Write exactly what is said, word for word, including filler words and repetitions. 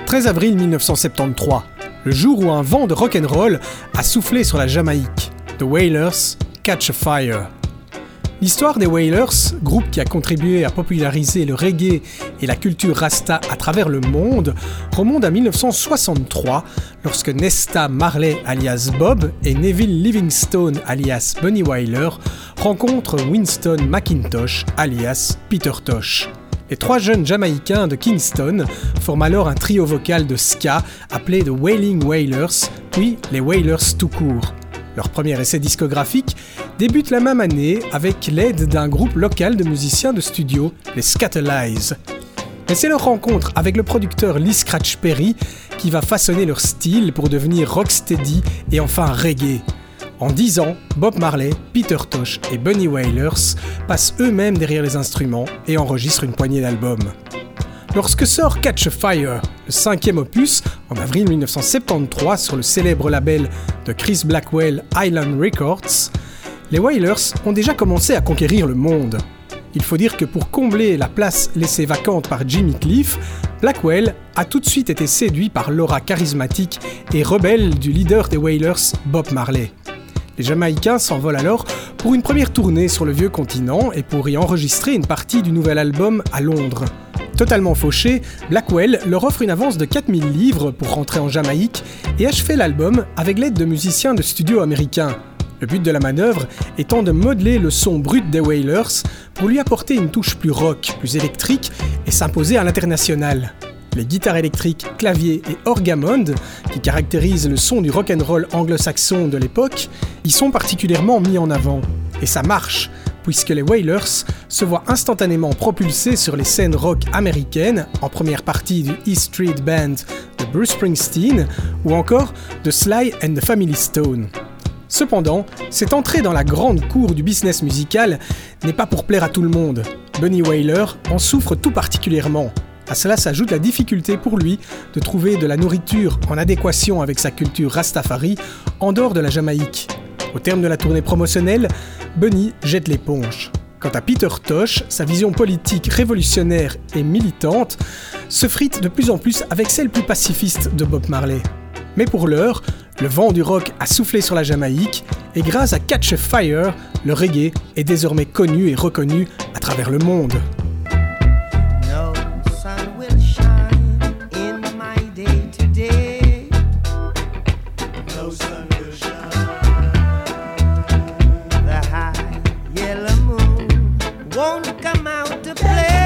treize avril mille neuf cent soixante-treize, le jour où un vent de rock'n'roll a soufflé sur la Jamaïque. The Wailers, Catch a Fire. L'histoire des Wailers, groupe qui a contribué à populariser le reggae et la culture rasta à travers le monde, remonte à mille neuf cent soixante-trois, lorsque Nesta Marley alias Bob et Neville Livingstone alias Bunny Wailer rencontrent Winston McIntosh alias Peter Tosh. Les trois jeunes Jamaïcains de Kingston forment alors un trio vocal de ska appelé The Wailing Wailers, puis les Wailers tout court. Leur premier essai discographique débute la même année avec l'aide d'un groupe local de musiciens de studio, les Scatterlies. Mais c'est leur rencontre avec le producteur Lee Scratch Perry qui va façonner leur style pour devenir rocksteady et enfin reggae. En dix ans, Bob Marley, Peter Tosh et Bunny Wailers passent eux-mêmes derrière les instruments et enregistrent une poignée d'albums. Lorsque sort Catch a Fire, le cinquième opus, en avril mille neuf cent soixante-treize sur le célèbre label de Chris Blackwell Island Records, les Wailers ont déjà commencé à conquérir le monde. Il faut dire que pour combler la place laissée vacante par Jimmy Cliff, Blackwell a tout de suite été séduit par l'aura charismatique et rebelle du leader des Wailers, Bob Marley. Les Jamaïcains s'envolent alors pour une première tournée sur le vieux continent et pour y enregistrer une partie du nouvel album à Londres. Totalement fauché, Blackwell leur offre une avance de quatre mille livres pour rentrer en Jamaïque et achever l'album avec l'aide de musiciens de studio américains. Le but de la manœuvre étant de modeler le son brut des Wailers pour lui apporter une touche plus rock, plus électrique et s'imposer à l'international. Les guitares électriques, claviers et orgamonde, qui caractérisent le son du rock'n'roll anglo-saxon de l'époque, y sont particulièrement mis en avant. Et ça marche, puisque les Wailers se voient instantanément propulsés sur les scènes rock américaines, en première partie du E Street Band de Bruce Springsteen, ou encore de Sly and the Family Stone. Cependant, cette entrée dans la grande cour du business musical n'est pas pour plaire à tout le monde. Bunny Wailer en souffre tout particulièrement. À cela s'ajoute la difficulté pour lui de trouver de la nourriture en adéquation avec sa culture rastafari en dehors de la Jamaïque. Au terme de la tournée promotionnelle, Bunny jette l'éponge. Quant à Peter Tosh, sa vision politique révolutionnaire et militante se frite de plus en plus avec celle plus pacifiste de Bob Marley. Mais pour l'heure, le vent du rock a soufflé sur la Jamaïque et grâce à Catch a Fire, le reggae est désormais connu et reconnu à travers le monde. Won't come out to play.